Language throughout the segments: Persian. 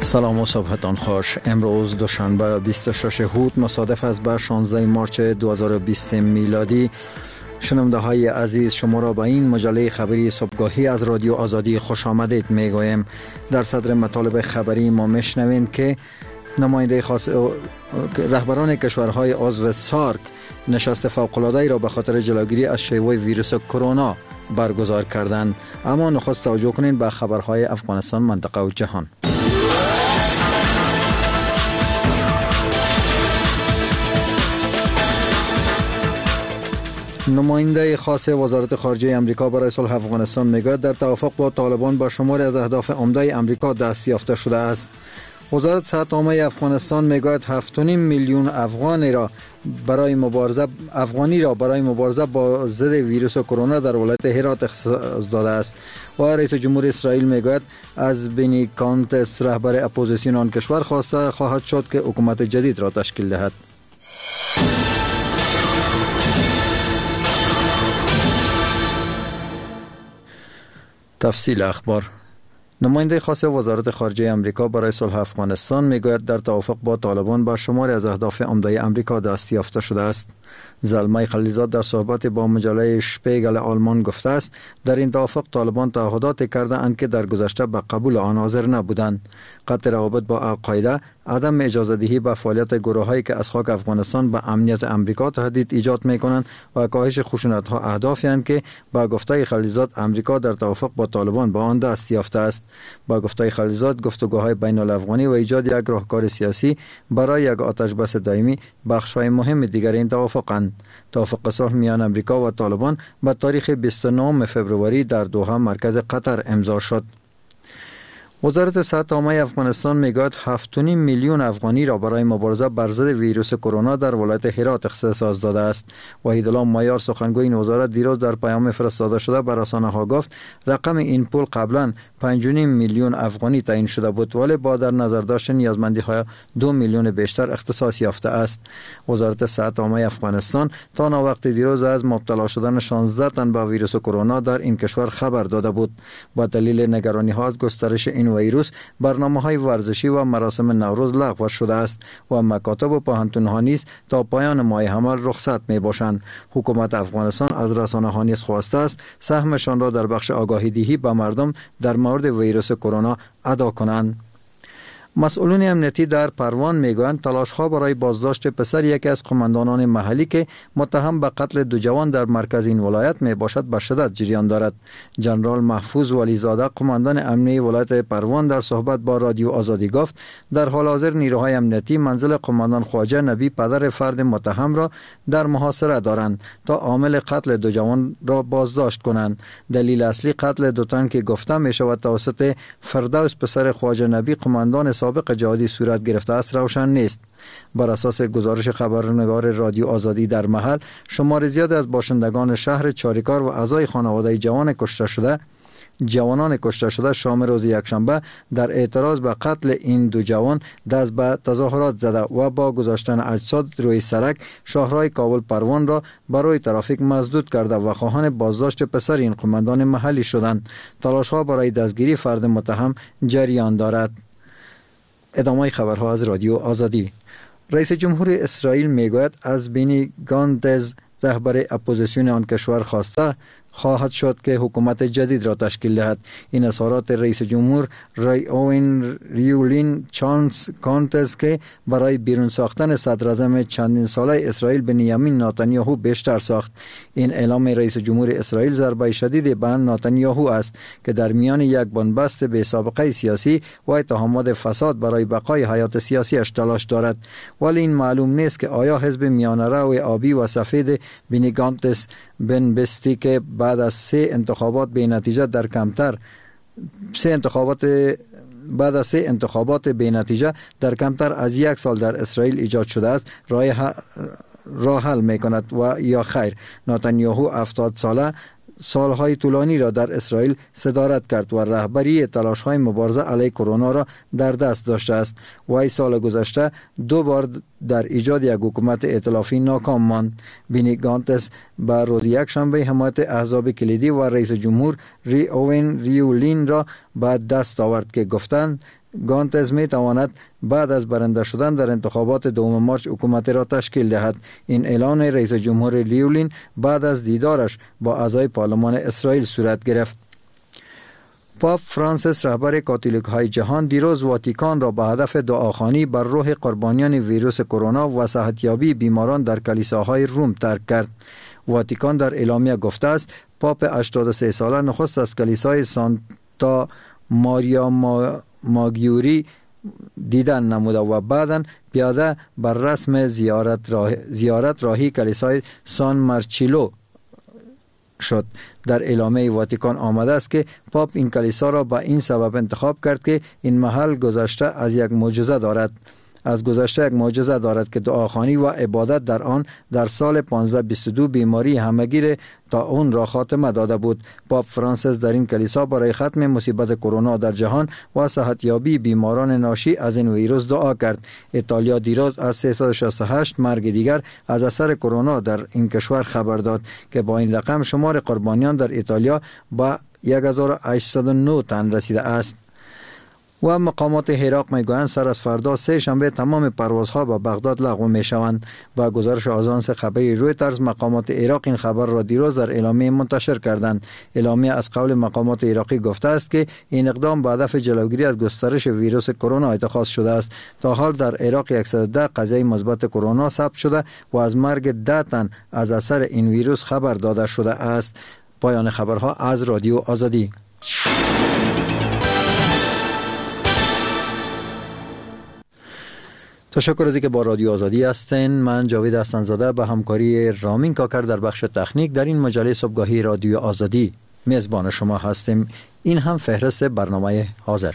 سلام و صبحتان خوش. امروز دوشنبه 26 هوت مصادف است با 16 مارچ 2020 میلادی. شنونده های عزیز، شما را به این مجله خبری صبحگاهی از رادیو آزادی خوش آمدید می گویم. در صدر مطالب خبری ما میشنوید که نماینده خاص رهبران کشورهای عضو سارک نشست فوق‌العاده را به خاطر جلوگیری از شیوع ویروس کرونا برگزار کردند. اما نخست توجه کنید به خبرهای افغانستان، منطقه و جهان. نماینده خاص وزارت خارجه امریکا برای صلح افغانستان میگوید در توافق با طالبان با شماری از اهداف عمده امریکا دست یافته شده است. وزارت صحت عامه افغانستان میگوید 7.5 میلیون افغانی را برای مبارزه با ضد ویروس کرونا در ولایت هرات اختصاص داده است. و رئیس جمهور اسرائیل میگوید از بنی گانتس رهبر اپوزیسیون آن کشور خواسته خواهد شد که حکومت جدید را تشکیل دهد. تفصیل اخبار. نماینده خاص وزارت خارجه امریکا برای صلح افغانستان میگوید در توافق با طالبان با شماری از اهداف عمده امریکا دست یافته شده است. زلمه خلیلزاد در صحبت با مجله شپیگل آلمان گفته است در این توافق طالبان تعهدات کرده اند که در گذشته به قبول آن حاضر نبودند. قطع روابط با القاعده، عدم اجازه دهی به فعالیت گروهایی که از خاک افغانستان به امنیت امریکا تهدید ایجاد میکنند و کاهش خشونت ها اهدافی اند که با گفته خلیلزاد امریکا در توافق با طالبان با آن دست یافته است. با گفته خلیلزاد گفتگوهای بین الافغانی و ایجاد یک راهکار سیاسی برای یک آتش بس دائمی بخش‌های مهم دیگر این توافقند. توافق صلح میان امریکا و طالبان به تاریخ 29 فوریه در دوحه مرکز قطر امضا شد. وزارت صحت عامه افغانستان میگوید 7.5 میلیون افغانی را برای مبارزه بر ضد ویروس کرونا در ولایت هرات اختصاص داده است. وحیدالله مایار سخنگوی این وزارت دیروز در پیام فرستاده شده بر رسانه‌ها گفت رقم این پول قبلا 5.5 میلیون افغانی تعیین شده بود ولی با در نظر داشتن نیازمندی‌های 2 میلیون بیشتر اختصاص یافته است. وزارت صحت عامه افغانستان تا وقت دیروز از مبتلا شدن 16 تن به ویروس کرونا در این کشور خبر داده بود. با دلیل نگرانی‌ها از گسترش این ویروس برنامه‌های ورزشی و مراسم نوروز لغو شده است و مکاتب و پوهنتون‌ها نیز تا پایان ماه حمل رخصت می‌باشند. حکومت افغانستان از رسانه‌ها نیز خواسته است سهمشان را در بخش آگاهی دهی به مردم در مورد ویروس کرونا ادا کنند. مسئولان امنیتی در پروان میگویند تلاش‌ها برای بازداشت پسر یکی از قماندانان محلی که متهم به قتل 2 جوان در مرکز این ولایت می باشد به شدت جریان دارد. جنرال محفوظ ولیزاده قماندان امنیتی ولایت پروان در صحبت با رادیو آزادی گفت در حال حاضر نیروهای امنیتی منزل قماندان خواجه نبی پدر فرد متهم را در محاصره دارند تا عامل قتل 2 جوان را بازداشت کنند. دلیل اصلی قتل 2 تن که گفته می شود توسط فردوس پسر خواجه نبی قماندان سابق جهادی صورت گرفته است روشن نیست. بر اساس گزارش خبرنگار رادیو آزادی در محل شمار زیاد از باشندگان شهر چاریکار و اعضای خانواده جوانان کشته شده شام روز یکشنبه در اعتراض به قتل این 2 جوان دست به تظاهرات زده و با گذاشتن اجساد روی سرک شاهراه کابل پروان را برای ترافیک مسدود کرده و خواهان بازداشت پسر این قماندان محلی شدند. تلاش‌ها برای دستگیری فرد متهم جریان دارد. ادامه خبرها از رادیو آزادی. رئیس جمهور اسرائیل میگوید از بنی گانتس رهبر اپوزیسیون آن کشور خواسته خواهد شد که حکومت جدید را تشکیل دهد. این اظهارات رئیس جمهور اوین ریولین چانس کانتس که برای بیرون ساختن صدر اعظم چندین ساله اسرائیل بنیامین نتانیاهو بیشتر ساخت. این اعلام رئیس جمهور اسرائیل ضربه شدید به نتانیاهو است که در میان یک بنبست بی سابقه سیاسی و اتهامات فساد برای بقای حیات سیاسیش تلاش دارد. ولی این معلوم نیست که آیا حزب میانه رو آبی و سفید بنی گانتس بنبستی که بعد از 3 انتخابات به نتیجه در کمتر 3 انتخابات به نتیجه در کمتر از 1 سال در اسرائیل ایجاد شده است راه حل می کند و یا خیر. نتانیاهو 70 ساله سالهای طولانی را در اسرائیل صدارت کرد و رهبری تلاش‌های مبارزه علیه کرونا را در دست داشته است. وی سال گذشته 2 بار در ایجاد یک حکومت ائتلافی ناکام ماند. بنی گانتس با روز یکشنبه حمایت احزاب کلیدی و رئیس جمهور اوین ریولین را به دست آورد که گفتند گانتز می تواند بعد از برنده شدن در انتخابات دوم مارچ حکومت را تشکیل دهد. این اعلان رئیس جمهور لیولین بعد از دیدارش با اعضای پارلمان اسرائیل صورت گرفت. پاپ فرانسیس رهبر کاتولیک‌های جهان دیروز واتیکان را به هدف دعاخوانی بر روح قربانیان ویروس کرونا و صحتیابی بیماران در کلیساهای روم ترک کرد. واتیکان در اعلامیه گفته است پاپ 83 ساله نخست از کلیسای سانتا ماریا ماگیوری دیدن نموده و بعداً پیاده بر رسم زیارت راهی کلیسای سان مارچیلو شد. در اعلامیه واتیکان آمده است که پاپ این کلیسا را به این سبب انتخاب کرد که این محل گذشته از یک معجزه دارد که دعاخوانی و عبادت در آن در سال 1522 بیماری همهگیر طاعون را خاتمه داده بود. پاپ فرانسیس در این کلیسا برای ختم مصیبت کرونا در جهان و صحتیابی بیماران ناشی از این ویروس دعا کرد. ایتالیا دیروز از 368 مرگ دیگر از اثر کرونا در این کشور خبر داد که با این رقم شمار قربانیان در ایتالیا به 1809 تن رسیده است. و مقامات عراق میگویند سر از فردا سه شنبه تمام پروازها به بغداد لغو می شوند. با گزارش آژانس خبری رویترز مقامات عراق این خبر را دیروز در اعلامیه منتشر کردند. اعلامیه از قول مقامات عراقی گفته است که این اقدام به هدف جلوگیری از گسترش ویروس کرونا اتخاذ شده است. تا حال در عراق 110 قضیه مثبت کرونا ثبت شده و از مرگ 10 تن از اثر این ویروس خبر داده شده است. پایان خبرها از رادیو آزادی. تشکر از اینکه با رادیو آزادی هستین. من جاوید حسن‌زاده به همکاری رامین کاکر در بخش تکنیک در این مجله صبحگاهی رادیو آزادی میزبان شما هستیم. این هم فهرست برنامه حاضر.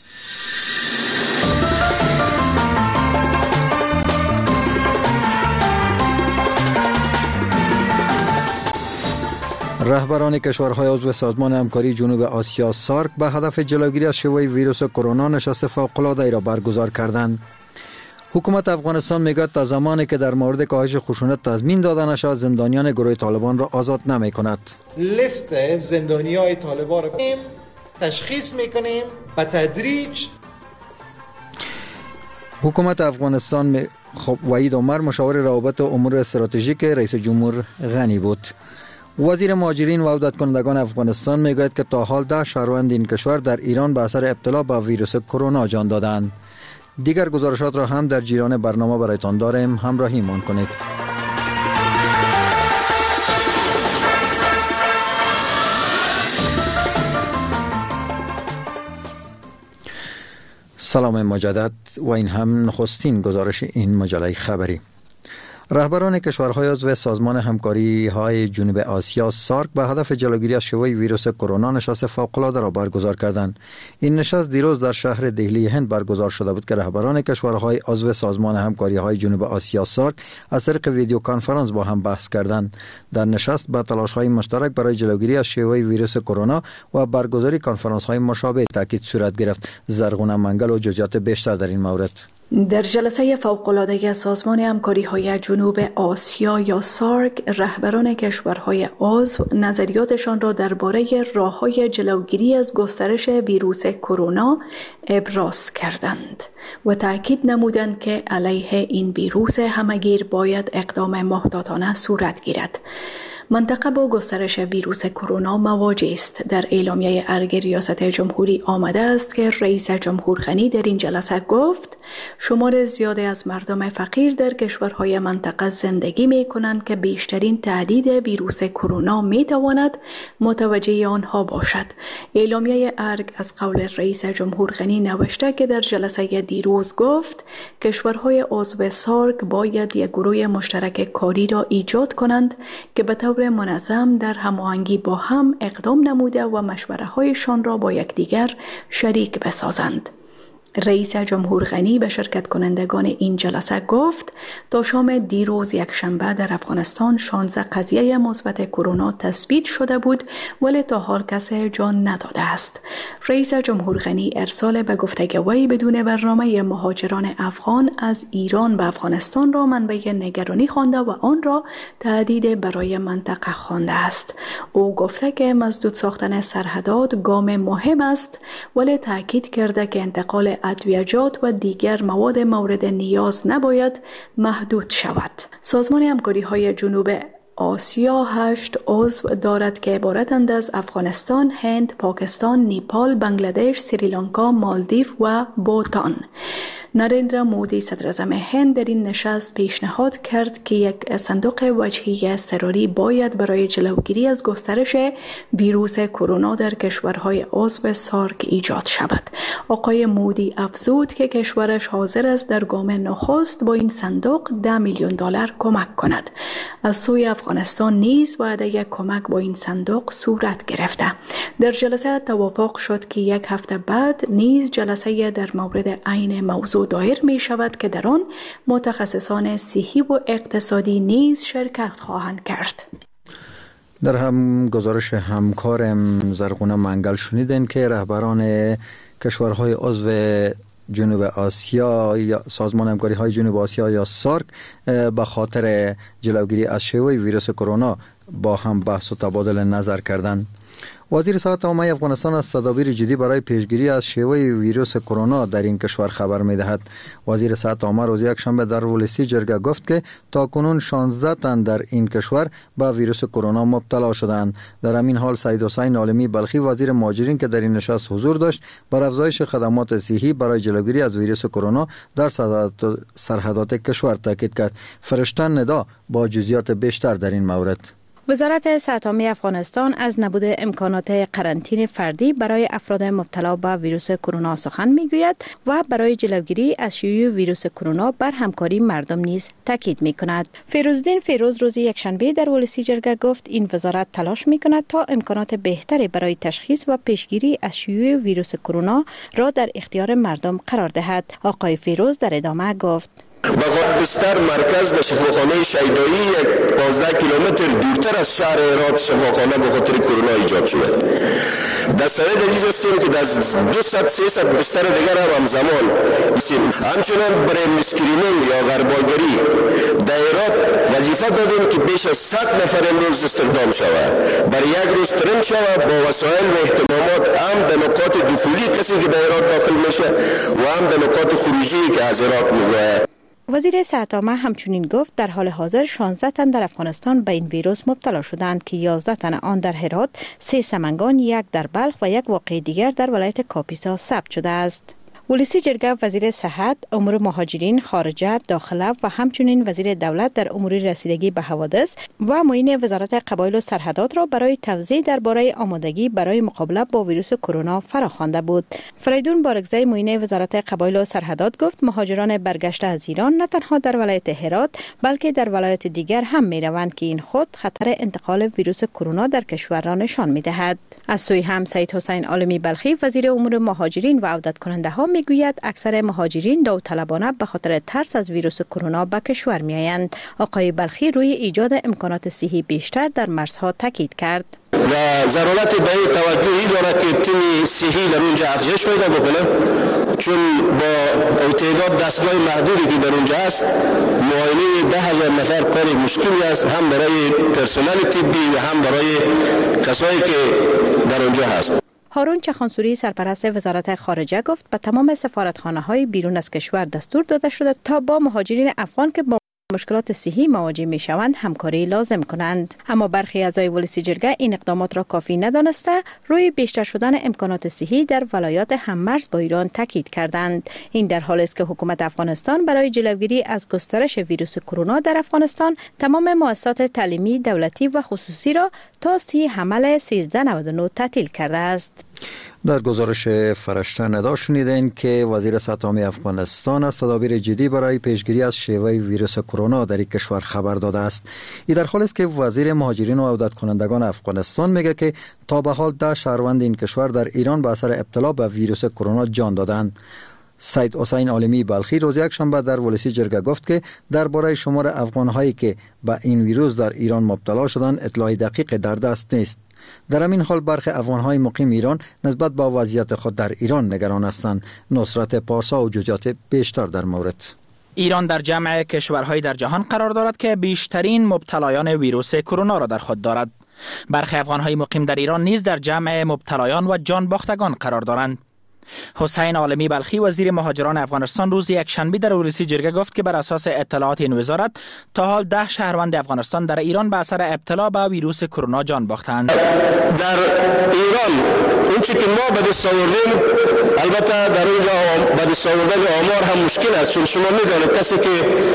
رهبران کشورهای عضو سازمان همکاری جنوب آسیا سارک به هدف جلوگیری از شیوع ویروس کرونا نشست فوق‌العاده را برگزار کردند. حکومت افغانستان میگه تا زمانی که در مورد کاهش خشونت تضمین داده نشود زندانیان گروه طالبان را آزاد نمی کند. لیست زندانیای طالبان را تشخیص میکنیم به تدریج. حکومت افغانستان وحید عمر مشاور روابط امور استراتژیک رئیس جمهور غنی بود. وزیر مهاجرین و عودت کنندگان افغانستان میگوید که تا حال 10 شهروند این کشور در ایران به اثر ابتلا به ویروس کرونا جان دادند. دیگر گزارشات را هم در جریان برنامه برایتان داریم. همراهی مان کنید. سلام مجدد و این هم نخستین گزارش این مجله خبری. رهبران کشورهای عضو سازمان همکاری های جنوب آسیا سارک به هدف جلوگیری از شیوع ویروس کرونا نشست فوق‌العاده را برگزار کردند. این نشست دیروز در شهر دهلی هند برگزار شده بود که رهبران کشورهای عضو سازمان همکاری های جنوب آسیا سارک از طریق ویدیو کنفرانس با هم بحث کردند. در نشست به تلاش های مشترک برای جلوگیری از شیوع ویروس کرونا و برگزاری کنفرانس های مشابه تاکید صورت گرفت. زرغونه منگل و جزئیات بیشتر در این مورد. در جلسه فوق‌العاده سازمان همکاری‌های جنوب آسیا یا سارک رهبران کشورهای عضو نظریاتشان را درباره راه‌های جلوگیری از گسترش ویروس کرونا ابراز کردند و تاکید نمودند که علیه این ویروس همه‌گیر باید اقدام محتاطانه صورت گیرد. منطقه با گسترش ویروس کرونا مواجه است. در اعلامیه ارگ ریاست جمهوری آمده است که رئیس جمهور غنی در این جلسه گفت شمار زیادی از مردم فقیر در کشورهای منطقه زندگی می کنند که بیشترین تهدید ویروس کرونا می تواند متوجه آنها باشد. اعلامیه ارگ از قول رئیس جمهور غنی نوشته که در جلسه دیروز گفت کشورهای عضو سارک باید یک گروه مشترک کاری را ایجاد کنند که به طور منظم در هماهنگی با هم اقدام نموده و مشوره هایشان را با یکدیگر شریک بسازند. رئیس جمهور غنی به شرکت کنندگان این جلسه گفت تا شام دیروز یکشنبه در افغانستان 16 قضیه مثبت کرونا تثبیت شده بود ولی تا حال کسی جان نداده است. رئیس جمهور غنی ارسال به گفتگوی بدون برنامه مهاجران افغان از ایران به افغانستان را منبع نگرانی خوانده و آن را تهدید برای منطقه خوانده است. او گفته که مسدود ساختن سرحدات گام مهم است ولی تاکید کرده که انتقال ادویه‌جات و دیگر مواد مورد نیاز نباید محدود شود. سازمان همکاری‌های جنوب آسیا 8 عضو دارد که عبارتند از افغانستان، هند، پاکستان، نیپال، بنگلادش، سریلانکا، مالدیو و بوتان. نریندرا مودی صدراعظم هند در این نشست پیشنهاد کرد که یک صندوق وجهی اضطراری باید برای جلوگیری از گسترش ویروس کرونا در کشورهای عضو سارک ایجاد شود. آقای مودی افزود که کشورش حاضر است در گام نخست با این صندوق $10 میلیون کمک کند. از سوی افغانستان نیز وعده کمک با این صندوق صورت گرفته. در جلسه توافق شد که یک هفته بعد نیز جلسه در مورد عین موضوع دایر می شود که در آن متخصصان صحی و اقتصادی نیز شرکت خواهند کرد. در هم گزارش همکارم زرغونه منگل شنیدین که رهبران کشورهای عضو جنوب آسیا یا سازمان همکاری های جنوب آسیا یا سارک به خاطر جلوگیری از شیوع ویروس کرونا با هم بحث و تبادل نظر کردند. وزیر صحت عامه افغانستان از تدابیر جدی برای پیشگیری از شیوع ویروس کرونا در این کشور خبر می‌دهد. وزیر صحت عامه روز یکشنبه در ولسی جرگه گفت که تاکنون 16 تن در این کشور به ویروس کرونا مبتلا شدند. در همین حال سید حسین عالمی بلخی وزیر مهاجرین که در این نشست حضور داشت بر افزایش خدمات صحی برای جلوگیری از ویروس کرونا در سرحدات کشور تاکید کرد. فرشته ندا با جزئیات بیشتر در این مورد. وزارت صحت عامه افغانستان از نبود امکانات قرنطینه فردی برای افراد مبتلا به ویروس کرونا سخن میگوید و برای جلوگیری از شیوع ویروس کرونا بر همکاری مردم نیز تاکید میکند. فیروزالدین فیروز روز یکشنبه در ولسی جرگه گفت این وزارت تلاش میکند تا امکانات بهتری برای تشخیص و پیشگیری از شیوع ویروس کرونا را در اختیار مردم قرار دهد. آقای فیروز در ادامه گفت: بستر مرکز در شفاخانه شیدایی 15 کیلومتر دورتر از شهر هرات شفاخانه به خاطر کرونا ایجاد شده. در سوید عزیز هستیم که در 200-300 بستر دیگر هم همزمان هستیم. همچنان برای اسکرینینگ یا غربالگری در هرات وظیفه دادیم که بیش از 100 نفر امروز استخدام شود. برای یک روز ترین شود با وسایل و اهتمامات هم در نقاط دخولی کسی که در هرات داخل میشه و هم در نقاط خروجی که از هرات میگوید. وزیر صحت عامه همچنین گفت در حال حاضر 16 تن در افغانستان به این ویروس مبتلا شدند که 11 تن آن در هرات، 3 سمنگان، 1 در بلخ و 1 واقعه دیگر در ولایت کاپیسا ثبت شده است. ولسی جرگه وزیر صحت، امور مهاجرین، خارجه، داخله و همچنین وزیر دولت در امور رسیدگی به حوادث و معین وزارت قبایل و سرحدات را برای توضیح درباره آمادگی برای مقابله با ویروس کرونا فراخوانده بود. فریدون بارگزی معین وزارت قبایل و سرحدات گفت مهاجران برگشته از ایران نه تنها در ولایت هرات بلکه در ولایت دیگر هم میروند که این خود خطر انتقال ویروس کرونا در کشور را نشان میدهد. از سوی هم سید حسین عالمی بلخی وزیر امور مهاجرین و عودت کننده ها میگوید اکثر مهاجرین داوطلبانه به خاطر ترس از ویروس کرونا به کشور میآیند. آقای بلخی روی ایجاد امکانات صحی بیشتر در مرزها تاکید کرد. و ضرورت به این توجهی دارد که تیم صحی در اونجا افزایش پیدا بکنه، چون با تعداد دستگاه محدودی که در اونجا است معاینه 10,000 نفر کار مشکلی است، هم برای پرسنل طبی و هم برای کسایی که در اونجا هست. هارون چخانسوری سرپرست وزارت خارجه گفت به تمام سفارتخانه‌های بیرون از کشور دستور داده شده تا با مهاجرین افغان که با مشکلات صحی مواجه می شوند همکاری لازم کنند. اما برخی اعضای ولسی جرگه این اقدامات را کافی ندانسته روی بیشتر شدن امکانات صحی در ولایات هممرز با ایران تاکید کردند. این در حالی است که حکومت افغانستان برای جلوگیری از گسترش ویروس کرونا در افغانستان تمام مؤسسات تعلیمی دولتی و خصوصی را تا 30 حمل 1399 تعطیل کرده است. در گزارش فرشته ندا شنیدین که وزیر صحت عامه افغانستان از تدابیر جدی برای پیشگیری از شیوع ویروس کرونا در این کشور خبر داده است. این در حالی است که وزیر مهاجرین و عودت کنندگان افغانستان میگه که تا به حال 10 شهروند این کشور در ایران به اثر ابتلا به ویروس کرونا جان دادند. سید حسین عالمی بلخی روز یکشنبه در ولسی جرگه گفت که درباره شمار افغان‌هایی که به این ویروس در ایران مبتلا شدند اطلاع دقیق در دست نیست. در همین حال برخی افغان‌های مقیم ایران نسبت به وضعیت خود در ایران نگران هستند. نصرت پارسا و جزئیات بیشتر در مورد. ایران در جمع کشورهای در جهان قرار دارد که بیشترین مبتلایان ویروس کرونا را در خود دارد. برخی افغان‌های مقیم در ایران نیز در جمع مبتلایان و جان باختگان قرار دارند. حسین عالمی بلخی وزیر مهاجران افغانستان روز یکشنبه در ولسی جرگه گفت که بر اساس اطلاعات این وزارت تا حال 10 شهروند افغانستان در ایران به اثر ابتلا به ویروس کرونا جان باختند. در ایران اون چی که ما به دست آوردیم، البته در اونجا به دست آوردن آمار هم مشکل است، چون شما میدانید کسی که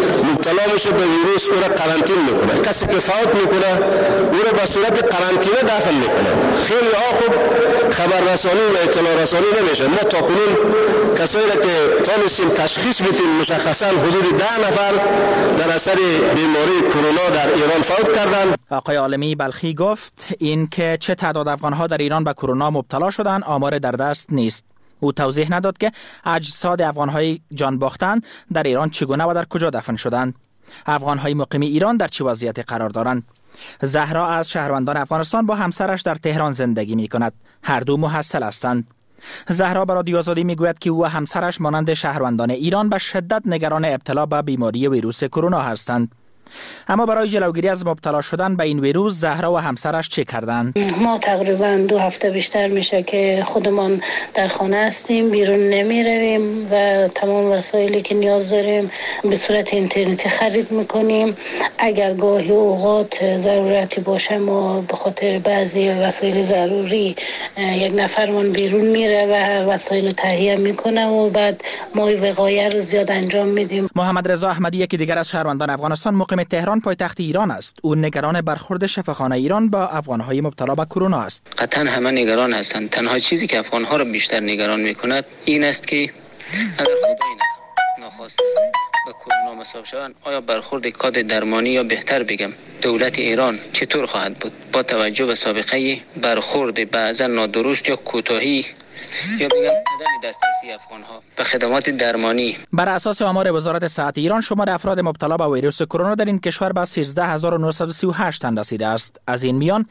مبتلا میشه به ویروس او را قرنطینه میکنه، کسی که فوت میکنه او را به صورت قرنطینه دفن میکنه. خیلی خوب خبررسانی و اطلاع رسانی نمیشه. ما تاکنون کسایی را که تانستیم تشخیص بدیم مشخصا حدود 10 نفر در اثر بیماری کرونا در ایران فوت کردند. آقای عالمی بلخی گفت این که چه تعداد افغان‌ها در ایران به کرونا مبتلا شدند آمار در دست نیست. او توضیح نداد که اجساد افغان‌های جان باختند در ایران چگونه و در کجا دفن شدند. افغان‌های مقیم ایران در چه وضعیتی قرار دارند؟ زهرا از شهروندان افغانستان با همسرش در تهران زندگی می‌کند. هر دو محصل هستند. زهرا به رادیو آزادی میگوید که او و همسرش مانند شهروندان ایران به شدت نگران ابتلا به بیماری ویروس کرونا هستند. اما برای جلوگیری از مبتلا شدن به این ویروس زهرا و همسرش چه کردند؟ ما تقریبا 2 هفته بیشتر میشه که خودمان در خانه هستیم، بیرون نمی رویم و تمام وسایلی که نیاز داریم به صورت اینترنتی خرید میکنیم. اگر گاهی اوقات ضرورتی باشه ما به خاطر بعضی وسایل ضروری یک نفرمان بیرون میره و وسایل تهیه میکنه و بعد ما وقایع رو زیاد انجام میدیم. محمد رضا احمدی یکی دیگر از شهروندان افغانستان مقیم تهران پایتخت ایران است. او نگران برخورد شفاخانه ایران با افغان‌های مبتلا به کرونا است. قطعا همه نگران هستند. تنها چیزی که افغان‌ها را بیشتر نگران می‌کند این است که اگر خدای نخواسته به کرونا مصاب شوند آیا برخورد کاد درمانی یا بهتر بگم دولت ایران چطور خواهد بود با توجه به سابقه برخورد بعضا نادرست یا کوتاهی یا بگم عدم دسترسی افغان‌ها به خدمات درمانی. بر اساس آمار وزارت صحت ایران شمار افراد مبتلا به ویروس کرونا در این کشور به 13938 تن رسیده است. از این میان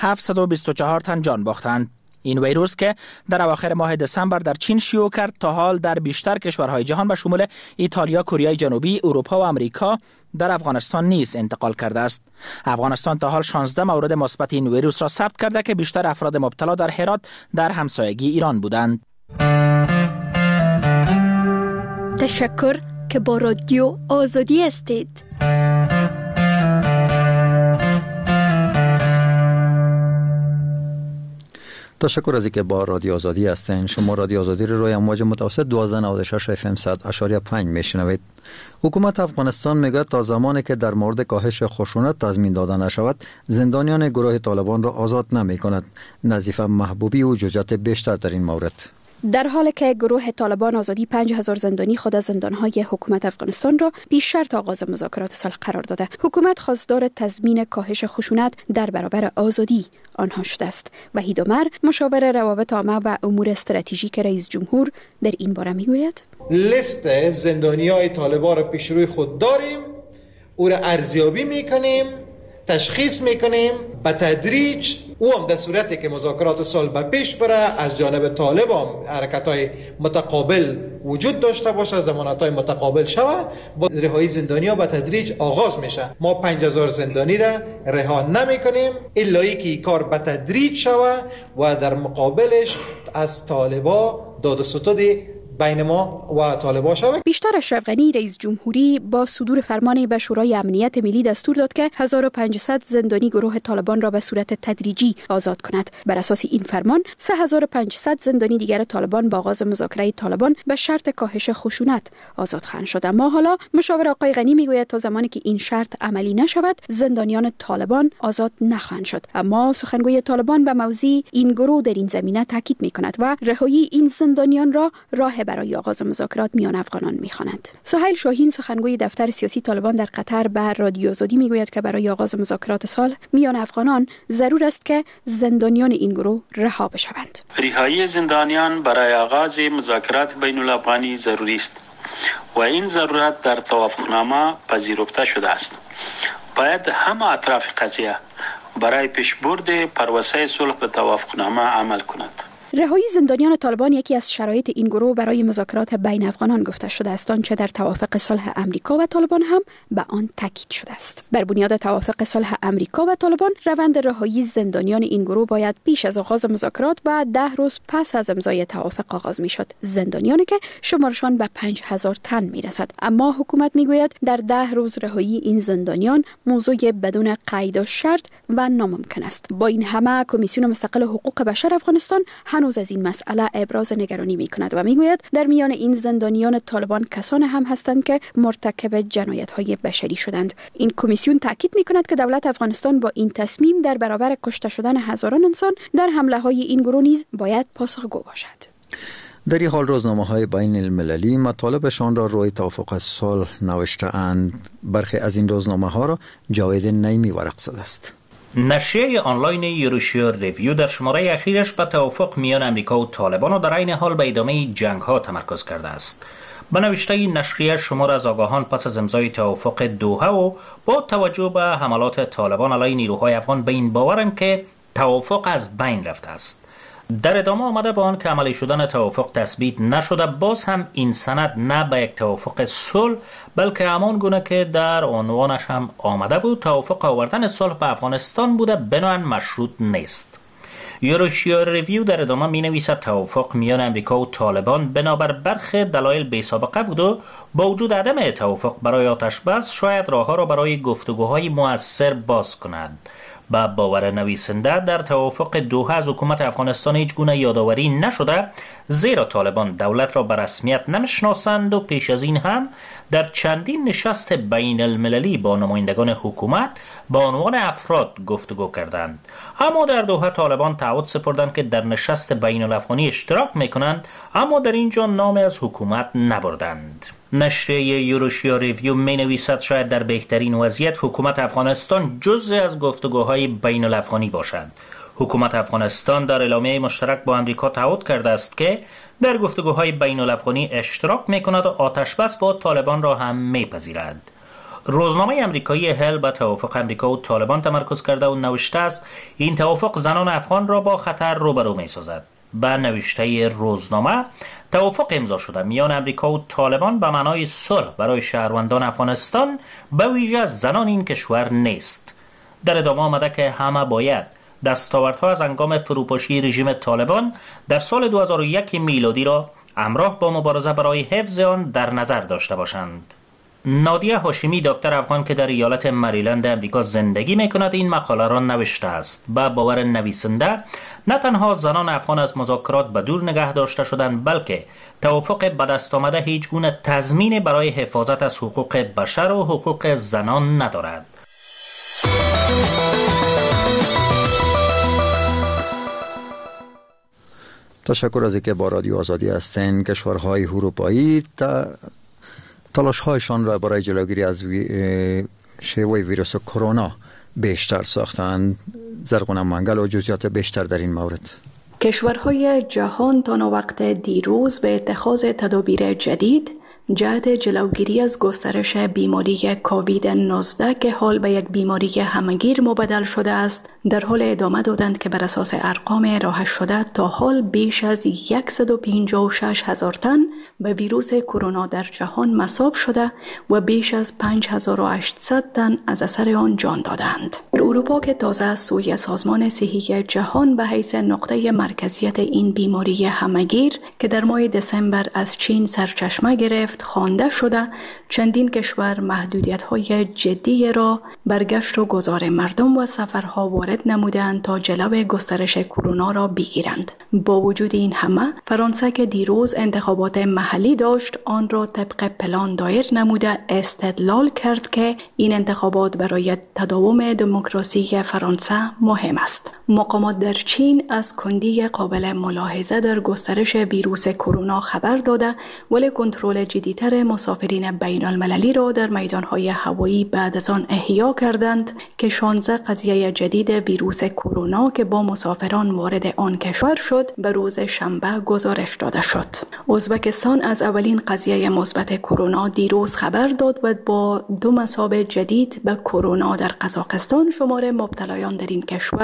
724 تن جان باختند. این ویروس که در اواخر ماه دسامبر در چین شیوع کرد تا حال در بیشتر کشورهای جهان به شمول ایتالیا، کره جنوبی، اروپا و آمریکا در افغانستان نیز انتقال کرده است. افغانستان تا حال 16 مورد مثبت این ویروس را ثبت کرده که بیشتر افراد مبتلا در هرات در همسایگی ایران بودند. تشکر که با رادیو آزادی هستید. تشکر از اینکه با رادیو آزادی هستین. شما رادیو آزادی رو روی امواج متوسط 1296 FM 100.5 میشنوید. حکومت افغانستان میگه تا زمانی که در مورد کاهش خشونت تضمین داده نشود زندانیان گروه طالبان را آزاد نمی کند. نظیفه محبوبی و جزئیات بیشتر در این مورد. در حالی که گروه طالبان آزادی 5000 زندانی خود از زندانهای حکومت افغانستان را پیش شرط آغاز مذاکرات صلح قرار داده. حکومت خواستار تضمین کاهش خشونت در برابر آزادی آنها شده است. وحید عمر مشاور روابط عامه و امور استراتژیک رئیس جمهور در این باره میگوید: لیست زندانیای طالبان را پیش روی خود داریم، او را ارزیابی میکنیم، تشخیص میکنیم به تدریج. او هم در صورتی که مذاکرات صلح به پیش بره از جانب طالب هم حرکت‌های متقابل وجود داشته باشه، ضمانت‌های متقابل شود، با رهایی زندانی‌ها به تدریج آغاز میشه. ما 5000 زندانی را رها نمی‌کنیم الا اینکه این کار به تدریج شود و در مقابلش از طالبا داد و ستد بین ما و طالبان شود. بیشتر اشرف غنی رئیس جمهوری با صدور فرمانی به شورای امنیت ملی دستور داد که 1500 زندانی گروه طالبان را به صورت تدریجی آزاد کند. بر اساس این فرمان 3500 زندانی دیگر طالبان با آغاز مذاکره طالبان به شرط کاهش خشونت آزاد خواهند شد. اما حالا مشاور آقای غنی میگوید تا زمانی که این شرط عملی نشود زندانیان طالبان آزاد نخواهند شد. اما سخنگوی طالبان به موضوع این گروه در این زمینه تاکید میکند و رهایی این زندانیان را راه برای آغاز مذاکرات میان افغانان می‌خواند. سهیل شاهین سخنگوی دفتر سیاسی طالبان در قطر به رادیو آزادی میگوید که برای آغاز مذاکرات صلح میان افغانان ضرور است که زندانیان این گروه رها بشوند. رهایی زندانیان برای آغاز مذاکرات بین الافغانی ضروری است و این ضرورت در توافقنامه پذیرفته شده است. باید همه اطراف قضیه برای پیشبرد پروسه صلح به توافقنامه عمل کنند. رهایی زندانیان طالبان یکی از شرایط این گروه برای مذاکرات بین افغانان گفته شده است، آنچه در توافق صلح امریکا و طالبان هم به آن تاکید شده است. بر بنیاد توافق صلح امریکا و طالبان، روند رهایی زندانیان این گروه باید پیش از آغاز مذاکرات و 10 روز پس از امضای توافق آغاز میشد. زندانیانی که شمارشان به 5000 تن میرسد. اما حکومت میگوید در 10 روز رهایی این زندانیان موضوع بدون قید و شرط و ناممکن است. با این همه کمیسیون مستقل حقوق بشر افغانستان هنوز از این مسئله ابراز نگرانی میکند و میگوید در میان این زندانیان طالبان کسانی هم هستند که مرتکب جنایت‌های بشری شدند. این کمیسیون تاکید میکند که دولت افغانستان با این تصمیم در برابر کشته شدن هزاران انسان در حمله‌های این گروه نیز باید پاسخگو باشد. در این حال روزنامه‌های بین المللی مطالبشان را روی توافق صلح نوشته‌اند. برخی از این روزنامه‌ها را جاوید نیمی ورق زده است. نشریه آنلاین یوروشیا ریویو در شماره اخیرش به توافق میان امریکا و طالبان و در عین حال به ادامه جنگ‌ها تمرکز کرده است. به نوشته نشریه شمار از آگاهان پس از امضای توافق دوحه و با توجه به حملات طالبان علیه نیروهای افغان به این باورند که توافق از بین رفته است. در ادامه آمده به آن که عملی شدن توافق تثبیت نشده، باز هم این سند نه به یک توافق صلح بلکه همان گونه که در عنوانش هم آمده بود توافق آوردن صلح به افغانستان بوده بناهن مشروط نیست. یوروشیا ریویو در ادامه می نویسد توافق میان امریکا و طالبان بنابر برخی دلایل بی سابقه بود و با وجود عدم توافق برای آتش بس شاید راهها را برای گفتگوهای مؤثر باز کند. با باور نویسنده در توافق دوحه از حکومت افغانستان هیچ گونه یادآوری نشده، زیرا طالبان دولت را به رسمیت نمیشناسند و پیش از این هم در چندین نشست بین المللی با نمایندگان حکومت با عنوان افراد گفتگو کردند. اما در دوحه طالبان تعهد سپردند که در نشست بین الافغانی اشتراک میکنند، اما در اینجا نام از حکومت نبردند. نشریه یوروشیا ریویو می نویسد شاید در بهترین وضعیت حکومت افغانستان جزء از گفتگوهای بین الافغانی باشد. حکومت افغانستان در اعلامیه مشترک با امریکا تعهد کرده است که در گفتگوهای بین الافغانی اشتراک می کند و آتش بس با طالبان را هم می پذیرد. روزنامه امریکایی هل به توافق امریکا و طالبان تمرکز کرده و نوشته است این توافق زنان افغان را با خطر روبرو می سازد. به نوشته روزنامه توافق امضا شده میان امریکا و طالبان به معنای صلح برای شهروندان افغانستان به ویژه زنان این کشور نیست. در ادامه آمده که همه باید دستاوردها از هنگام فروپاشی رژیم طالبان در سال 2001 میلادی را همراه با مبارزه برای حفظ آن در نظر داشته باشند. نادیه هاشمی دکتر افغان که در ایالت مریلند امریکا زندگی میکند این مقاله را نوشته است. با باور نویسنده نه تنها زنان افغان از مذاکرات به دور نگه داشته شدند بلکه توافق به دست آمده هیچ گونه تضمین برای حفاظت از حقوق بشر و حقوق زنان ندارد. تشکر از اینکه با رادیو آزادی هستین. کشورهای اروپایی تلاش‌هایشان را برای جلوگیری از شیوع ویروس کرونا بیشتر ساختند. زرغونه منگل و جزئیات بیشتر در این مورد. کشورهای جهان تا وقت دیروز به اتخاذ تدابیر جدید جهت جلوگیری از گسترش بیماری کووید 19 که حال به یک بیماری همگیر مبدل شده است در حال ادامه دادند که بر اساس ارقام ارائه شده تا حال بیش از 156,000 تن به ویروس کرونا در جهان مصاب شده و بیش از 5,800 تن از اثر آن جان دادند. در اروپا که تازه از سوی سازمان صحی جهان به حیث نقطه مرکزیت این بیماری همگیر که در ماه دسامبر از چین سرچشمه گرفت خوانده شده، چندین کشور محدودیت‌های جدی را برگشت و گذار مردم و سفرها وارد نمودند تا جلو گسترش کرونا را بگیرند. با وجود این همه، فرانسه که دیروز انتخابات محلی داشت، آن را طبق پلان دایر نموده استدلال کرد که این انتخابات برای تداوم دموکراسی فرانسه مهم است. مقامات در چین از کندی قابل ملاحظه در گسترش ویروس کرونا خبر داده، ولی کنترل جدی‌تر مسافرین بین المللی را در میدانهای هوایی بعد از آن احیا کردند که 16 قضیه جدید ویروس کرونا که با مسافران وارد آن کشور شد به روز شنبه گزارش داده شد. ازبکستان از اولین قضیه مثبت کرونا دیروز خبر داد و با 2 مصاب جدید به کرونا در قزاقستان شمار مبتلایان در این کشور به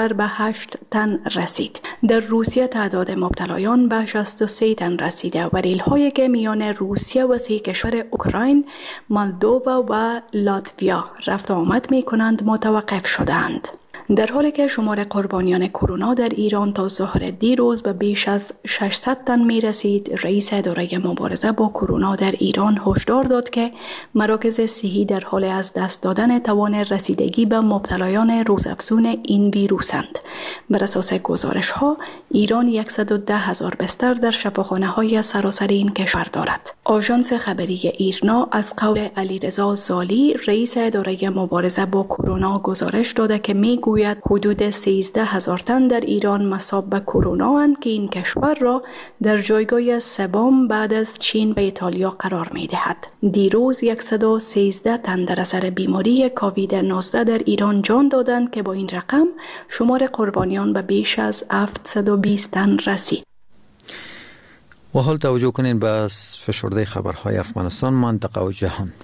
8 تن رسید. در روسیه تعداد مبتلایان به 63 تن رسیده و ریل‌هایی که میان روسیه و 3 کشور اوکراین، مولدووا و لاتویا رفت و آمد می‌کنند متوقف شدند. در حالی که شمار قربانیان کرونا در ایران تا ظهر دیروز به بیش از 600 تن می رسید، رئیس اداره مبارزه با کرونا در ایران هشدار داد که مراکز صحی در حال از دست دادن توان رسیدگی به مبتلایان روزافزون این ویروسند. بر اساس گزارش ها، ایران 110,000 بستر در شفاخانه های سراسر این کشور دارد. آژانس خبری ایرنا از قول علیرضا زالی، رئیس اداره مبارزه با کرونا گزارش داده که میگوید حدود 13,000 تن در ایران مصاب به کرونا اند که این کشور را در جایگاه سوم بعد از چین و ایتالیا قرار می دهد. دیروز 113 تن در اثر بیماری کووید 19 در ایران جان دادند که با این رقم شمار قربانیان به بیش از 720 تن رسید. و حال توجه کنین به فشرده خبرهای افغانستان، منطقه و جهان.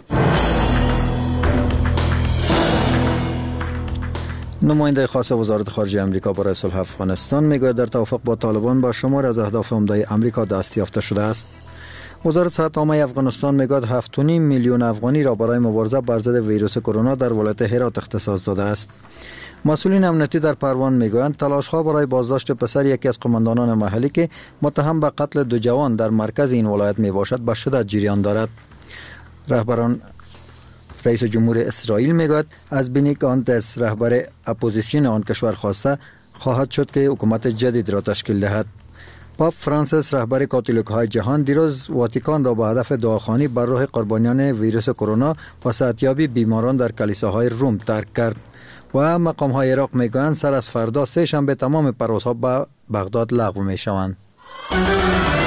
نماینده خاص وزارت خارجه امریکا برای صلح افغانستان میگوید در توافق با طالبان با شمار از اهداف عمده امریکا دست یافته شده است. وزارت صحت عامه افغانستان میگوید 7.5 میلیون افغانی را برای مبارزه بر ضد ویروس کرونا در ولایت هرات اختصاص داده است. مسئولین امنیتی در پروان میگویند تلاش‌ها برای بازداشت پسر یکی از قماندانان محلی که متهم به قتل 2 جوان در مرکز این ولایت میباشد به شدت جریان دارد. رئیس جمهور اسرائیل میگوید از بنی گانتس، رهبر اپوزیسیون آن کشور خواسته خواهد شد که حکومت جدید را تشکیل دهد. پاپ فرانسیس، رهبر کاتولیک‌های جهان، دیروز واتیکان را به هدف دعاخوانی بر روح قربانیان ویروس کرونا و صحتیابی بیماران در کلیساهای روم ترک کرد و مقام‌های عراق میگویند سر از فردا 3 شنبه تمام پروازها به بغداد لغو میشوند.